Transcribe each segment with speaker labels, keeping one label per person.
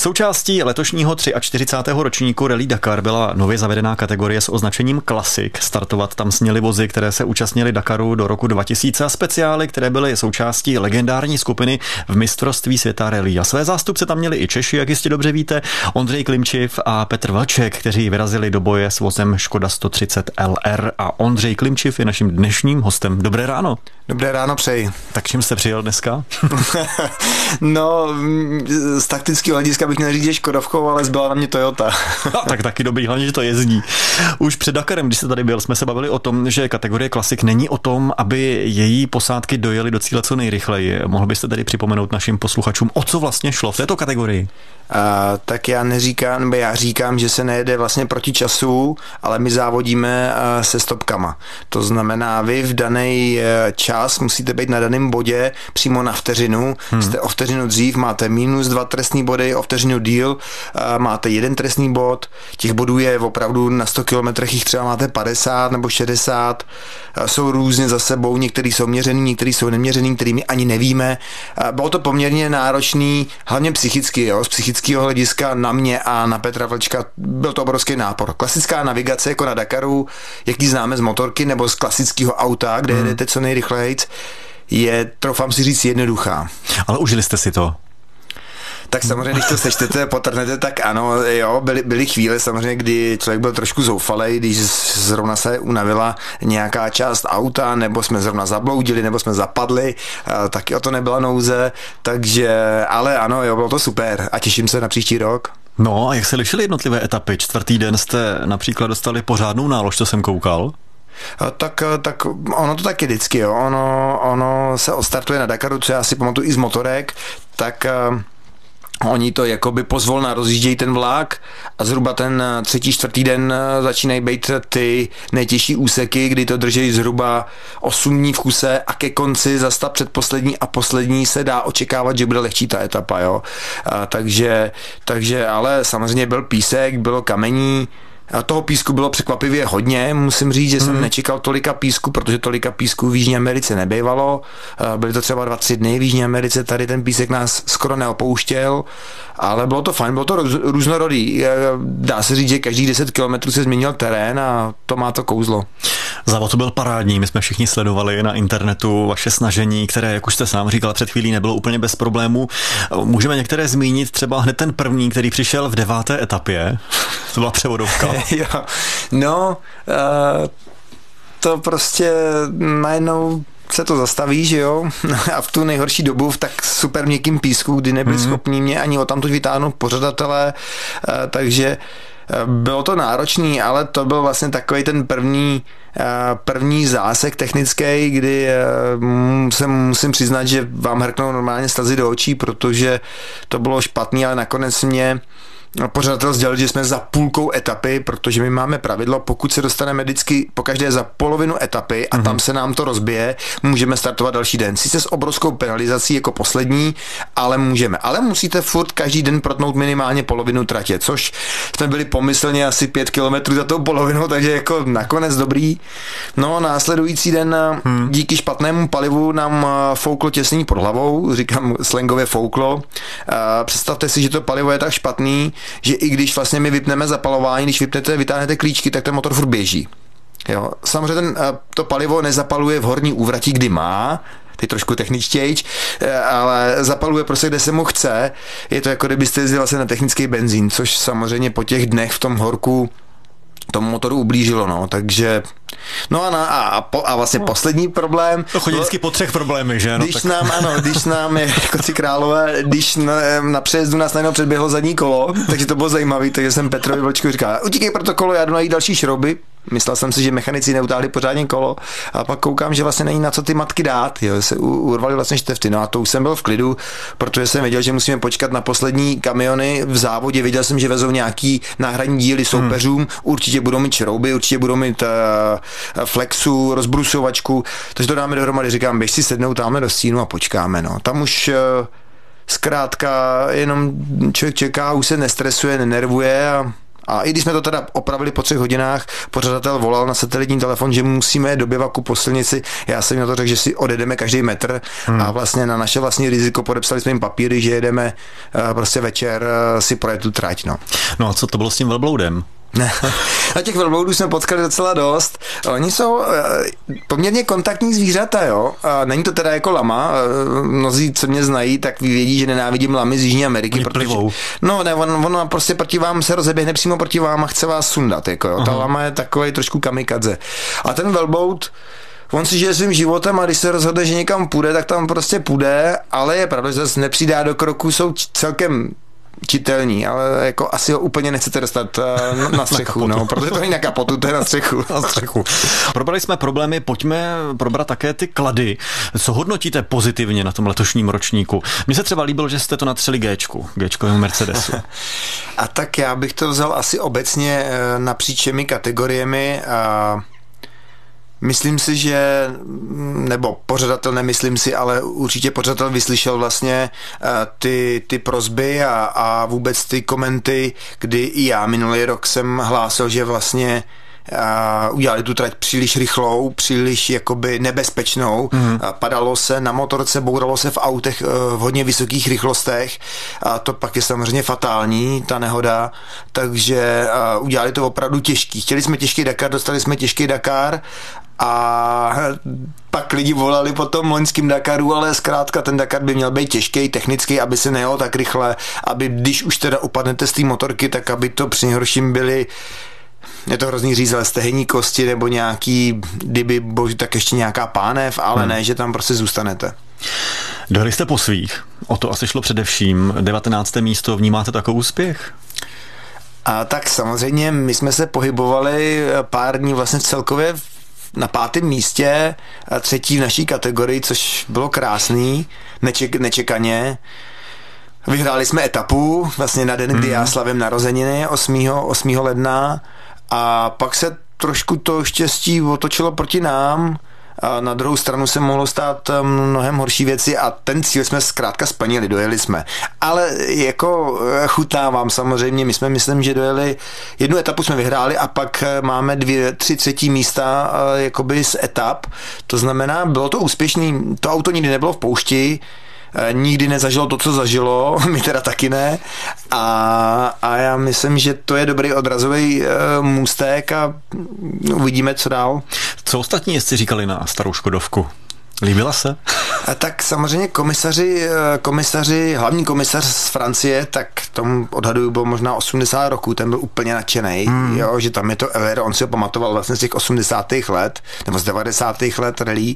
Speaker 1: Součástí letošního 43. ročníku Rally Dakar byla nově zavedená kategorie s označením Classic. Startovat tam směly vozy, které se účastnily Dakaru do roku 2000 a speciály, které byly součástí legendární skupiny v mistrovství světa rally. A své zástupce tam měli i Češi, jak jistě dobře víte, Ondřej Klimčiv a Petr Vlček, kteří vyrazili do boje s vozem Škoda 130 LR. A Ondřej Klimčiv je naším dnešním hostem. Dobré ráno.
Speaker 2: Dobré ráno přeji.
Speaker 1: Tak čím jste přijel dneska?
Speaker 2: No, z taktického hlediska bych měl říct, že Škodovkou, ale zbyla na mě Toyota.
Speaker 1: Tak taky dobrý, hlavně, že to jezdí. Už před Dakarem, když jste tady byl, jsme se bavili o tom, že kategorie Classic není o tom, aby její posádky dojeli do cíle co nejrychleji. Mohl byste tady připomenout našim posluchačům, o co vlastně šlo v této kategorii?
Speaker 2: Tak já říkám, že se nejede vlastně proti času, ale my závodíme se stopkama. To znamená, vy v daný čas musíte být na daném bodě přímo na vteřinu. Jste o vteřinu dřív, máte -2 trestní body, o vteřinu díl máte 1 trestný bod. Těch bodů je opravdu na 100 kilometrech, jich třeba máte 50 nebo 60. Jsou různě za sebou, některý jsou měřený, některý jsou neměřený, kterými ani nevíme. Bylo to poměrně náročný, hlavně psychicky, jo, z psychického hlediska na mě a na Petra Vlčka byl to obrovský nápor. Klasická navigace jako na Dakaru, jak ji známe z motorky nebo z klasického auta, kde jedete co nejrychlejc, je, troufám si říct, jednoduchá.
Speaker 1: Ale užili jste si to?
Speaker 2: Tak samozřejmě, když to sečtete, potrhnete, tak ano, jo, byly chvíle samozřejmě, kdy člověk byl trošku zoufalej, když zrovna se unavila nějaká část auta, nebo jsme zrovna zabloudili, nebo jsme zapadli, taky o to nebyla nouze, takže, ale ano, jo, bylo to super a těším se na příští rok.
Speaker 1: No a jak se lišily jednotlivé etapy? Čtvrtý den jste například dostali pořádnou nálož, co jsem koukal?
Speaker 2: Tak ono to taky vždycky, jo. Ono se odstartuje na Dakaru, co já si pamatuju i z motorek, tak oni to jakoby pozvolna rozjíždějí ten vlak a zhruba ten 3., 4. den začínají být ty nejtěžší úseky, kdy to drží zhruba 8 dní v kuse a ke konci zase ta předposlední a poslední se dá očekávat, že bude lehčí ta etapa, jo. Takže ale samozřejmě byl písek, bylo kamení. A toho písku bylo překvapivě hodně, musím říct, že jsem nečekal tolika písku, protože tolika písku v Jižní Americe nebejvalo. Byly to třeba 2-3 dny v Jižní Americe, tady ten písek nás skoro neopouštěl, ale bylo to fajn, bylo to různorodý. Dá se říct, že každých 10 kilometrů se změnil terén a to má to kouzlo.
Speaker 1: Závod to byl parádní, my jsme všichni sledovali na internetu vaše snažení, které, jak už jste sám říkal před chvílí, nebylo úplně bez problémů. Můžeme některé zmínit, třeba hned ten první, který přišel v 9. etapě, to byla převodovka.
Speaker 2: Jo, no, to prostě najednou se to zastaví, že jo, a v tu nejhorší dobu v tak super měkkým písku, kdy nebyli schopní mě ani odtamtud vytáhnout pořadatelé, takže bylo to náročný, ale to byl vlastně takový ten první zásek technický, kdy musím přiznat, že vám hrknou normálně slzy do očí, protože to bylo špatný, ale nakonec mě pořadatel sdělil, že jsme za půlkou etapy, protože my máme pravidlo, pokud se dostaneme vždycky pokaždé za polovinu etapy a tam se nám to rozbije, můžeme startovat další den. Sice s obrovskou penalizací jako poslední, ale můžeme. Ale musíte furt každý den protnout minimálně polovinu tratě, což jsme byli pomyslně asi 5 kilometrů za tou polovinou, takže jako nakonec dobrý. No následující den díky špatnému palivu nám fouklo těsnění pod hlavou, říkám slangově fouklo. Představte si, že to palivo je tak špatný, že i když vlastně my vypneme zapalování, když vytáhnete klíčky, tak ten motor furt běží. Jo. Samozřejmě to palivo nezapaluje v horní úvratí, kdy má, ty trošku techničtějč, ale zapaluje prostě, kde se mu chce. Je to jako kdybyste jezdili vlastně na technický benzín, což samozřejmě po těch dnech v tom horku tomu motoru ublížilo, no, takže no a vlastně poslední problém.
Speaker 1: To chodí vždycky po 3 problémech, že? No,
Speaker 2: když nám jako 3 králové, když na přejezdu nás najednou předběhlo zadní kolo, takže to bylo zajímavé, takže jsem Petrovi Vlčku říkal, utíkej pro to kolo, já jdu najít další šrouby. Myslel jsem si, že mechanici neutáhli pořádně kolo a pak koukám, že vlastně není na co ty matky dát, jo, se urvali vlastně štefty, no a to už jsem byl v klidu, protože jsem věděl, že musíme počkat na poslední kamiony v závodě, věděl jsem, že vezou nějaký náhradní díly soupeřům, určitě budou mít šrouby, určitě budou mít flexu, rozbrusovačku, takže to dáme dohromady, říkám, běž si sednout tamhle do stínu a počkáme, no, tam už zkrátka jenom člověk čeká, už se nestresuje, nenervuje a A i když jsme to teda opravili po 3 hodinách, pořadatel volal na satelitní telefon, že musíme jet do bivaku po silnici. Já jsem na to řekl, že si odjedeme každý metr a vlastně na naše vlastní riziko podepsali jsme jim papíry, že jedeme prostě večer si projet tu trať.
Speaker 1: No a co to bylo s tím velbloudem?
Speaker 2: A těch velbloudů jsme potkali docela dost. Oni jsou poměrně kontaktní zvířata, jo. A není to teda jako lama. Mnozí, co mě znají, tak vědí, že nenávidím lamy z Jižní Ameriky. No ne, on prostě proti vám se rozeběhne přímo proti vám a chce vás sundat. Jako, jo. Ta lama je takový trošku kamikadze. A ten velbloud, on si žije svým životem a když se rozhodne, že někam půjde, tak tam prostě půjde, ale je pravda, že zase nepřidá do kroku, jsou celkem čitelní, ale jako asi ho úplně nechcete dostat na střechu, no, protože to není na kapotu, to je na střechu.
Speaker 1: Na střechu. Probrali jsme problémy, pojďme probrat také ty klady. Co hodnotíte pozitivně na tom letošním ročníku? Mně se třeba líbilo, že jste to natřeli G-čkovému Mercedesu.
Speaker 2: A tak já bych to vzal asi obecně napříč všemi kategoriemi. Myslím si, že, nebo pořadatel nemyslím si, ale určitě pořadatel vyslyšel vlastně ty prosby a vůbec ty komenty, kdy i já minulý rok jsem hlásil, že vlastně udělali tu trať příliš rychlou, příliš jakoby nebezpečnou. Padalo se na motorce, bouralo se v autech v hodně vysokých rychlostech a to pak je samozřejmě fatální, ta nehoda, takže udělali to opravdu těžký. Chtěli jsme těžký Dakar, dostali jsme těžký Dakar a pak lidi volali po tom loňským Dakaru, ale zkrátka ten Dakar by měl být těžký, technický, aby se nejelo tak rychle, aby když už teda upadnete z té motorky, tak aby to při nejhorším byly, je to hrozný říct, ale stehenní kosti nebo nějaký, kdyby bože, tak ještě nějaká pánev, ale ne, že tam prostě zůstanete.
Speaker 1: Dojeli jste po svých, o to asi šlo především. 19. místo, vnímáte to jako úspěch?
Speaker 2: A tak samozřejmě my jsme se pohybovali pár dní vlastně celkově na 5. místě, 3. v naší kategorii, což bylo krásný, nečekaně. Vyhráli jsme etapu vlastně na den, kdy já slavím narozeniny 8. ledna a pak se trošku to štěstí otočilo proti nám. A na druhou stranu se mohlo stát mnohem horší věci a ten cíl jsme zkrátka splnili, dojeli jsme. Ale jako chutnávám samozřejmě, my jsme myslím, že dojeli, 1 etapu jsme vyhráli a pak máme 2-3 třetí místa jakoby z etap. To znamená, bylo to úspěšný, to auto nikdy nebylo v poušti, nikdy nezažilo to, co zažilo, my teda taky ne. A já myslím, že to je dobrý odrazový můstek a uvidíme, co dál.
Speaker 1: Co ostatní jezdci říkali na starou Škodovku? Líbila se?
Speaker 2: A tak samozřejmě komisaři, hlavní komisař z Francie, tak tomu odhaduju, bylo možná 80 roků, ten byl úplně nadšenej, jo, že tam je to LR, on si ho pamatoval vlastně z těch 80. let, nebo z 90. let rally,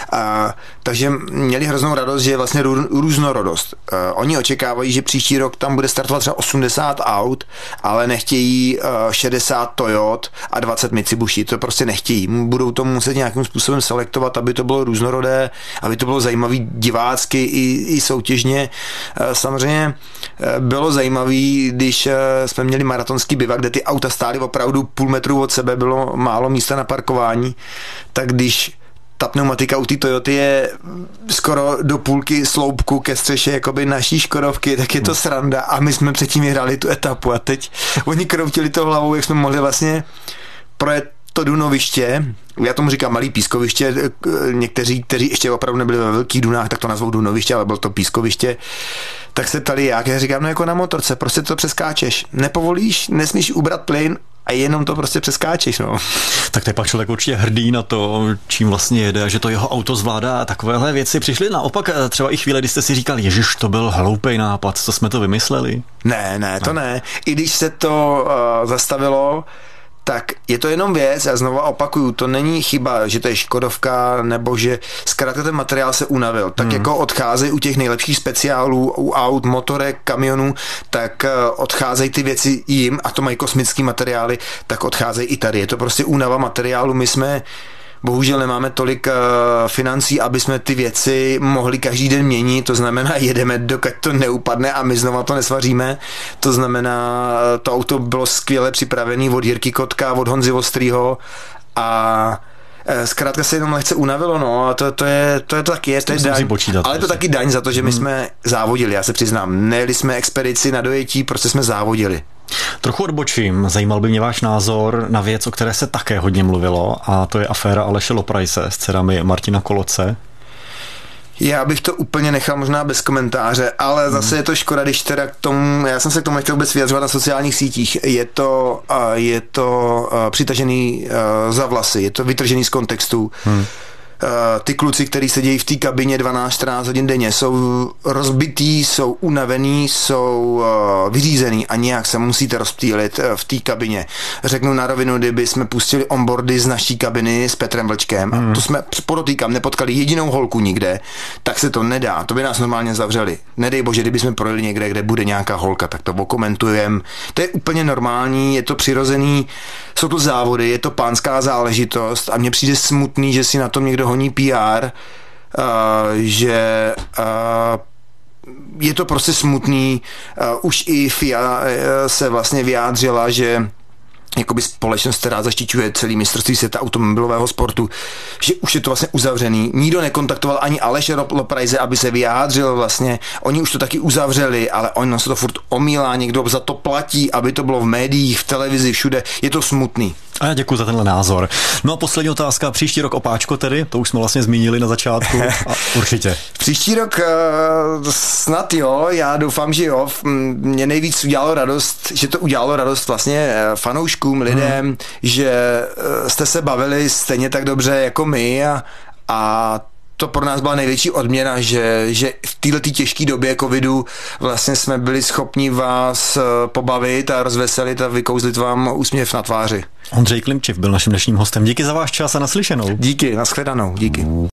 Speaker 2: takže měli hroznou radost, že je vlastně různorodost. Oni očekávají, že příští rok tam bude startovat třeba 80 aut, ale nechtějí 60 Toyot a 20 Mitsubishi, to prostě nechtějí. Budou to muset nějakým způsobem selektovat, aby to bylo různorodé, aby to bylo zajímavý divácky i soutěžně. Samozřejmě bylo zajímavý, když jsme měli maratonský bivak, kde ty auta stály opravdu půl metru od sebe, bylo málo místa na parkování, tak když ta pneumatika u té Toyoty je skoro do půlky sloupku ke střeše jakoby naší Škodovky, tak je to sranda a my jsme předtím vyhráli tu etapu a teď oni kroutili to hlavou, jak jsme mohli vlastně projet to Dunoviště, já tomu říkám malý pískoviště, někteří, kteří ještě opravdu nebyli ve velkých dunách, tak to nazvou Dunoviště, ale bylo to pískoviště, tak se ptali jak, já říkám, no jako na motorce, prostě to přeskáčeš, nepovolíš, nesmíš ubrat plyn a jenom to prostě přeskáčeš, no.
Speaker 1: Tak to je pak člověk určitě hrdý na to, čím vlastně jede, že to jeho auto zvládá a takovéhle věci. Přišly naopak třeba i chvíle, kdy jste si říkali, ježiš, to byl hloupej nápad, co jsme to vymysleli?
Speaker 2: Ne, to ne. I když se to zastavilo, tak je to jenom věc, já znovu opakuju, to není chyba, že to je Škodovka, nebo že zkrátka ten materiál se unavil. Tak jako odcházejí u těch nejlepších speciálů, u aut, motorek, kamionů, tak odcházejí ty věci jim, a to mají kosmický materiály, tak odcházejí i tady. Je to prostě únava materiálu, my jsme bohužel nemáme tolik financí, aby jsme ty věci mohli každý den měnit, to znamená jedeme, dokud to neupadne a my znova to nesvaříme, to znamená, to auto bylo skvěle připravené od Jirky Kotka, od Honzy Ostrýho a zkrátka se jenom lehce unavilo, no a to je taky, to je daň, ale to taky daň za to, že my jsme závodili, já se přiznám, nejeli jsme expedici na dojetí, prostě jsme závodili.
Speaker 1: Trochu odbočím, zajímal by mě váš názor na věc, o které se také hodně mluvilo, a to je aféra Aleše Loprajse s dcerami Martina Koloce.
Speaker 2: Já bych to úplně nechal možná bez komentáře, ale zase je to škoda, když teda k tomu, já jsem se k tomu nechtěl vůbec vyjadřovat na sociálních sítích, je to přitažený za vlasy, je to vytržený z kontextu. Ty kluci, kteří sedějí v té kabině 12-14 hodin denně, jsou rozbitý, jsou unavený, jsou vyřízený a nějak se musíte rozptýlit v té kabině. Řeknu na rovinu, kdyby jsme pustili onboardy z naší kabiny s Petrem Vlčkem, a to jsme, podotýkám, nepotkali jedinou holku nikde, tak se to nedá, to by nás normálně zavřeli. Nedej bože, kdyby jsme projeli někde, kde bude nějaká holka, tak to okomentujeme. To je úplně normální, je to přirozený, jsou to závody, je to pánská záležitost a mně přijde smutný, že si na tom někdo honí PR, že je to prostě smutný. Už i FIA se vlastně vyjádřila, že jakoby společnost, která zaštiťuje celý mistrovství světa automobilového sportu, že už je to vlastně uzavřený. Nikdo nekontaktoval ani Aleše Loprajse, aby se vyjádřil vlastně. Oni už to taky uzavřeli, ale on se to furt omílá, někdo za to platí, aby to bylo v médiích, v televizi, všude. Je to smutný.
Speaker 1: A já děkuji za tenhle názor. No a poslední otázka, příští rok opáčko tedy, to už jsme vlastně zmínili na začátku. A určitě.
Speaker 2: Příští rok snad jo, já doufám, že jo. Mě nejvíc udělalo radost, že to udělalo radost vlastně fanouškům, lidem, že jste se bavili stejně tak dobře jako my a to pro nás byla největší odměna, že v této těžké době covidu vlastně jsme byli schopni vás pobavit a rozveselit a vykouzlit vám úsměv na tváři.
Speaker 1: Ondřej Klimčiv byl naším dnešním hostem. Díky za váš čas a naslyšenou.
Speaker 2: Díky, nashledanou, díky.